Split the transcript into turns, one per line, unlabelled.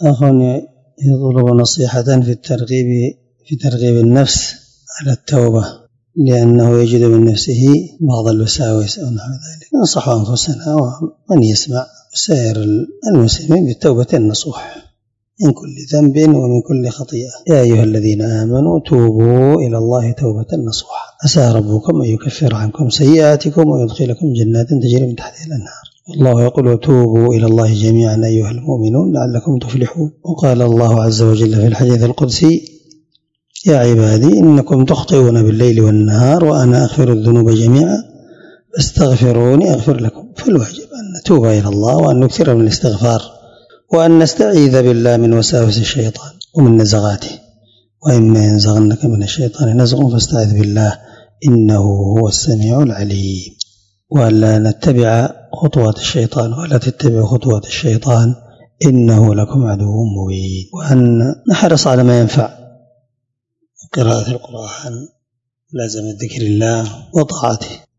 أخواني يطلب نصيحة في ترغيب النفس على التوبة، لأنه يجد من نفسه بعض الوساوس أو نحو ذلك. ننصح أنفسنا ومن يسمع سائر المسلمين بالتوبة النصوح من كل ذنب ومن كل خطيئة. يا أيها الذين آمنوا توبوا إلى الله توبة نصوحا عسى ربكم أن يكفر عنكم سيئاتكم ويدخلكم جنات تجري من تحتها الأنهار. الله يقول توبوا إلى الله جميعا أيها المؤمنون لعلكم تفلحون. وقال الله عز وجل في الحديث القدسي يا عبادي إنكم تخطئون بالليل والنهار وأنا أغفر الذنوب جميعا فاستغفروني أغفر لكم. فالواجب أن نتوب إلى الله وأن نكثر من الاستغفار وأن نستعيذ بالله من وساوس الشيطان ومن نزغاته، وإما ينزغنك من الشيطان نزغ فاستعذ بالله إنه هو السميع العليم. وألا نتبع خطوات الشيطان ولا تتبع خطوات الشيطان إنه لكم عدو مبين. وأن نحرص على ما ينفع، قراءة القرآن، لازم ذكر الله وطاعته.